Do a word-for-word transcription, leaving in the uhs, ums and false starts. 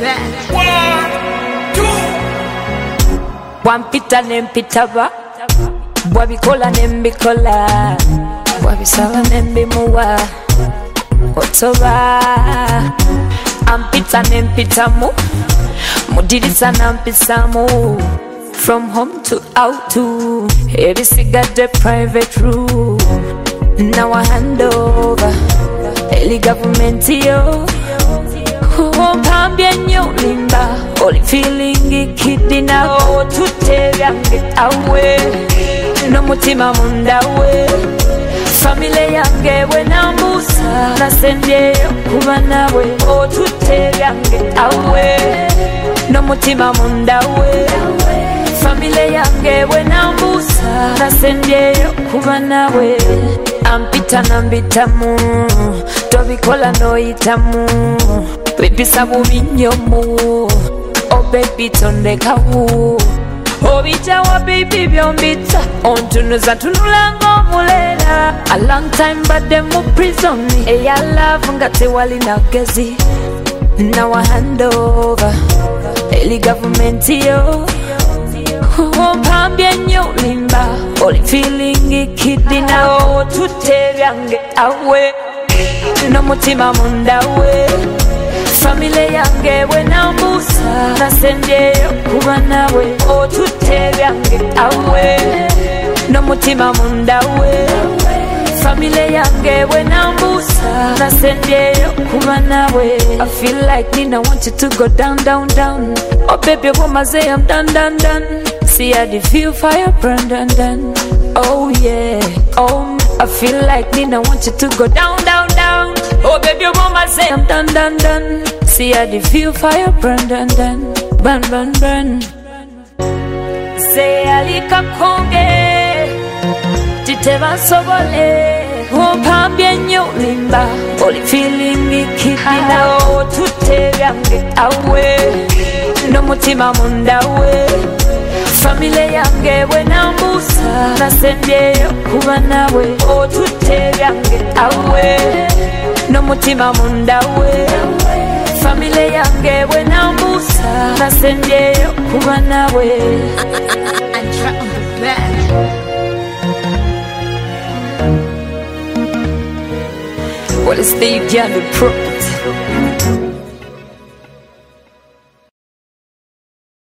Wampita nempitaba, bwabikola nembikola, bwabisaba nembimuwa otoba. Ampita nempitamu, mudirisa nampisamu. From home to out to ebisigadde private room. Now I hand over Eli government yo. Mpambye nnyo limba oli feeling kiddy now tutebyange awe n'omutima munda we. Family yange bwe nambuusa nasembyeyo kuba nawe otutebyange awe n'omutima munda we. Family yange bwe nambuusa nasembyeyo kuba nawe. Ampita nambitamu tobikola noyitamu bipisa bubi nnyo mu oh baby tondekawo obitawa baby byombita ontunuza tunula ng'omuleera. A long time badde mu prison eya love nga tewali nagezi. Now I hand over Eli government yo. Mpambye nnyo limba oli feeling kiddy now tutebyange awe n'omutima munda we. Family yange bwe nambuusa nasembyeyo kuba nawe otutebyange awe n'omutima munda we. Family yange bwe nambuusa nasembyeyo kuba nawe. I feel like Nina want you to go down down down. Oh baby womaze I'm done done done. See I feel fire burn done done. Oh yeah, oh I feel like Nina want you to go down down down. Oh baby mama say I'm done done done. See I feel fire burn done done. Burn burn burn. Say alika konge titeba sobole. Mpambye nnyo limba oli feeling kiddy now tutebyange awe n'omutima munda we. Family yange bwe nambuusa nasembyeyo kuba nawe otutebyange awe n'omutima munda we. Family yange bwe nambuusa nasembyeyo kuba nawe. What is the girl property?